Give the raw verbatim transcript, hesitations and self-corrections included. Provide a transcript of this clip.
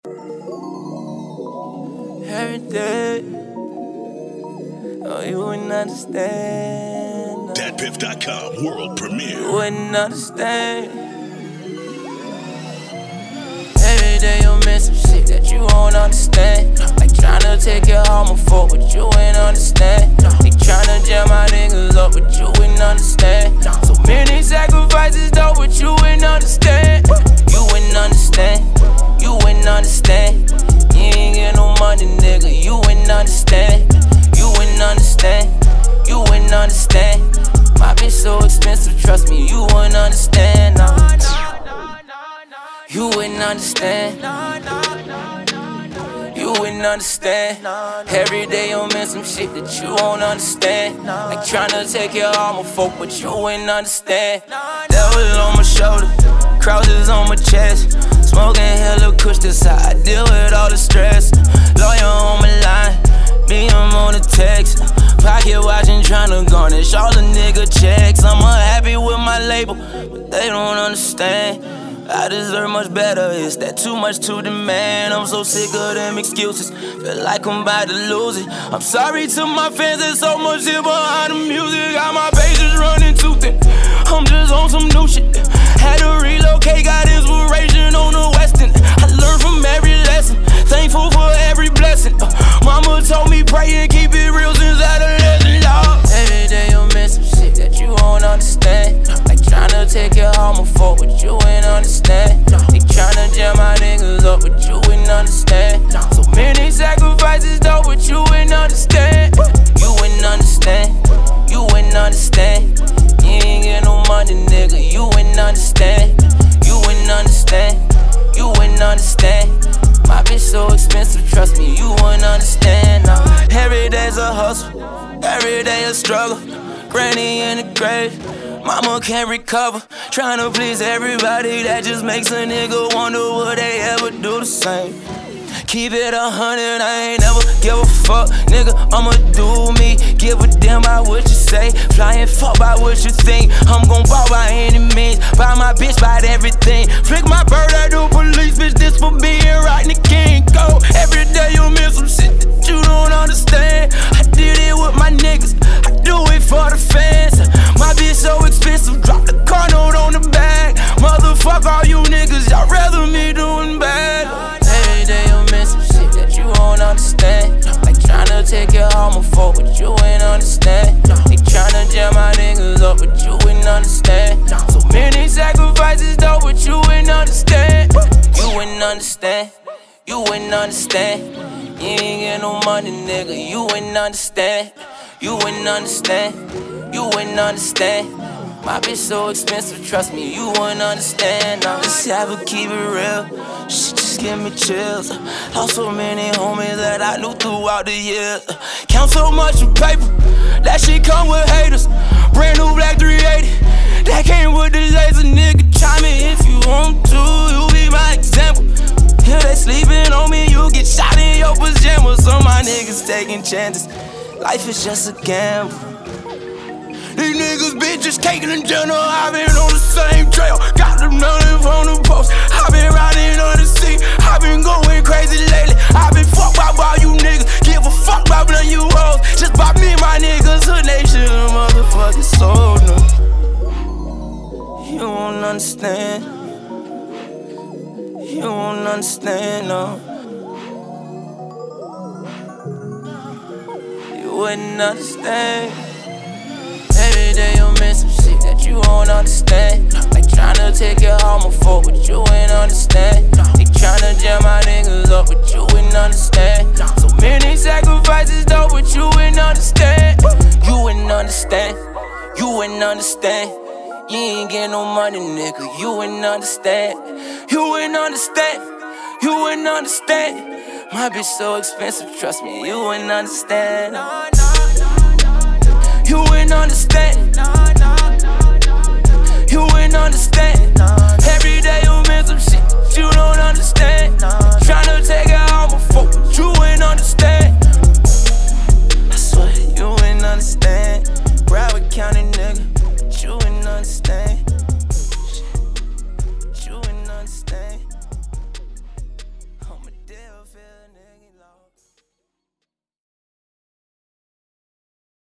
Every day, oh, you wouldn't understand. Dat Piff dot com world premiere. You wouldn't understand. Every day you'll miss some shit that you won't understand. Like tryna take your home before, but you ain't understand. They tryna jam my niggas up, but you wouldn't understand. So many sacrifices though, but you wouldn't understand. You wouldn't understand. You wouldn't understand. You ain't get no money, nigga. You wouldn't understand. You wouldn't understand. You wouldn't understand. My bitch so expensive, trust me, you wouldn't understand. No. You wouldn't understand. You wouldn't understand. Every day you'll miss some shit that you won't understand. Like tryna take your armor folk, but you wouldn't understand. Devil on my shoulder, crosses on my chest. Smoking hella kush, that's how I deal with all the stress. Lawyer on my line, me I'm on the text. Pocket watching, tryna garnish all the nigga checks. I'm unhappy with my label, but they don't understand. I deserve much better, is that too much to demand? I'm so sick of them excuses, feel like I'm about to lose it. I'm sorry to my fans, there's so much shit behind the music. Got my pages running too thin, I'm just on some new shit. Had to relocate, got inspiration on the western. I learned from every lesson, thankful for every blessing. uh, Mama told me pray and keep it real since adolescent, Lord. Every day you'll miss some shit that you won't understand. Like tryna take your home before, but you ain't understand. They tryna jam my niggas up, but you wouldn't understand. So many sacrifices though, but you wouldn't understand. You wouldn't understand. You wouldn't understand. You ain't get no money, nigga. You wouldn't understand. You wouldn't understand. You wouldn't understand. My bitch so expensive, trust me, you wouldn't understand. No. Every day's a hustle, every day a struggle. Granny in the grave, mama can't recover. Tryna please everybody, that just makes a nigga wonder would they ever do the same. Keep it a hundred, I ain't never give a fuck, nigga, I'ma do me. Give a damn about what you say, flying fuck by what you think. I'm gon' ball by any means, buy my bitch, buy everything. Flick my bird at the police, bitch, this for being right in the king. Go, every day you miss some shit that you don't understand. I did it with my niggas, I do it for the fans. My bitch so expensive, drop the car note on the bag. Motherfuck all you niggas, y'all rather me doing bad. Every day you miss some shit that you won't understand. Like tryna take your home before, but you ain't understand. They tryna jam my niggas up, but you wouldn't understand. So many sacrifices though, but you wouldn't understand. You wouldn't understand. You wouldn't understand. You ain't get no money, nigga. You wouldn't understand. You wouldn't understand. You wouldn't understand. My bitch so expensive, trust me, you wouldn't understand. Now just have to keep it real. Shit just give me chills. Lost so many homies that I knew throughout the years. Count so much in paper, that shit come with haters. Brand new black three eighty, that came with the laser. Nigga, try me if you want to, you be my example. If they sleeping on me, you get shot in your pajamas. Some of my niggas taking chances, life is just a gamble. These niggas bitches caking in general. I've been on the same trail, got them running from the post. I've been riding on the sea, I've been going crazy lately. I've been fucked by all you niggas, give a fuck about none you hoes. Just by me and my niggas, a nation of motherfucking soul. No. You won't understand. You won't understand, no. You wouldn't understand. Every day you'll miss some shit that you won't understand. Like tryna take your home before, but you ain't understand. They tryna jam my niggas up, but you wouldn't understand. So many sacrifices though, but you wouldn't understand. You wouldn't understand. You wouldn't understand. You ain't get no money, nigga. You wouldn't understand. You wouldn't understand. You wouldn't understand. My bitch so expensive, trust me, you wouldn't understand. You wouldn't understand. You wouldn't understand. Every day you miss some shit you don't understand. Try